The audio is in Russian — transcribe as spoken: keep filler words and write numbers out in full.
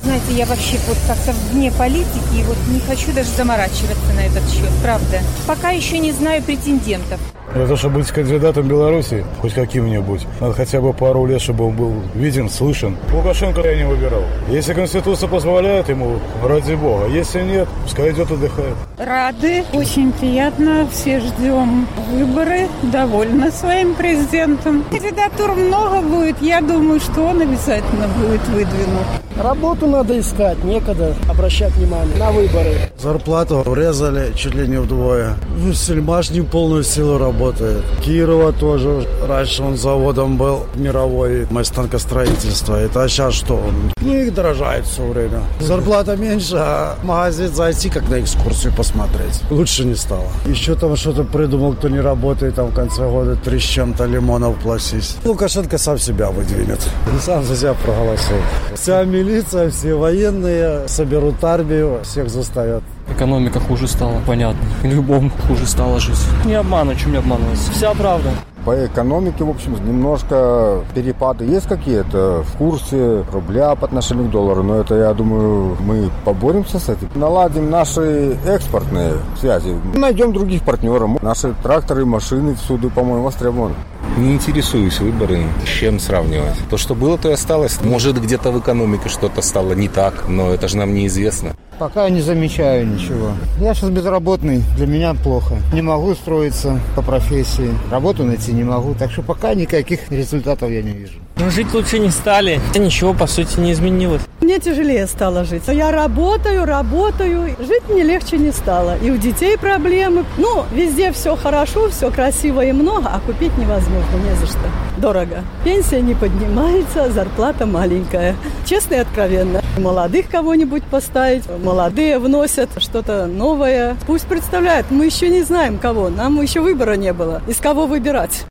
Знаете, я вообще вот как-то вне политики и вот не хочу даже заморачиваться на этот счет, правда. Пока еще не знаю претендентов. Для того, чтобы быть кандидатом Беларуси, хоть каким-нибудь, надо хотя бы пару лет, чтобы он был виден, слышен. Лукашенко я не выбирал. Если Конституция позволяет ему, ради бога. Если нет, пускай идет отдыхает. Рады, очень приятно. Все ждем выборы, довольны своим президентом. Кандидатур много будет. Я думаю, что он обязательно будет выдвинут. Работу надо искать, некогда обращать внимание на выборы. Зарплату урезали чуть ли не вдвое. Ну, Сельмаш не полную силу работает. Кирова тоже. Раньше он заводом был мировой, станкостроительства. Это сейчас что? Ну, их дорожает все время. Зарплата меньше, а в магазин зайти, как на экскурсию посмотреть. Лучше не стало. Еще там что-то придумал, кто не работает, там в конце года три с чем-то лимонов платить. Лукашенко сам себя выдвинет. И сам за себя проголосует. Вся милиция, все военные соберут армию, всех заставят. Экономика хуже стала, понятно. Любому хуже стала жить. Не обманывай, чем не обманываться. Вся правда. По экономике, в общем, немножко перепады есть какие-то в курсе рубля по отношению к доллару, но это, я думаю, мы поборемся с этим. Наладим наши экспортные связи, найдем других партнеров. Наши тракторы, машины всюду, по-моему, востребованы. Не интересуюсь выборами, с чем сравнивать. То, что было, то и осталось. Может, где-то в экономике что-то стало не так, но это же нам неизвестно. Пока не замечаю ничего. Я сейчас безработный, для меня плохо. Не могу устроиться по профессии, работу найти не могу, так что пока никаких результатов я не вижу. Но жить лучше не стали. Это ничего, по сути, не изменилось. Мне тяжелее стало жить. Я работаю, работаю. Жить мне легче не стало. И у детей проблемы. Ну, везде все хорошо, все красиво и много, а купить невозможно, не за что. Дорого. Пенсия не поднимается, зарплата маленькая. Честно и откровенно. Молодых кого-нибудь поставить. Молодые вносят что-то новое. Пусть представляют. Мы еще не знаем, кого. Нам еще выбора не было. Из кого выбирать.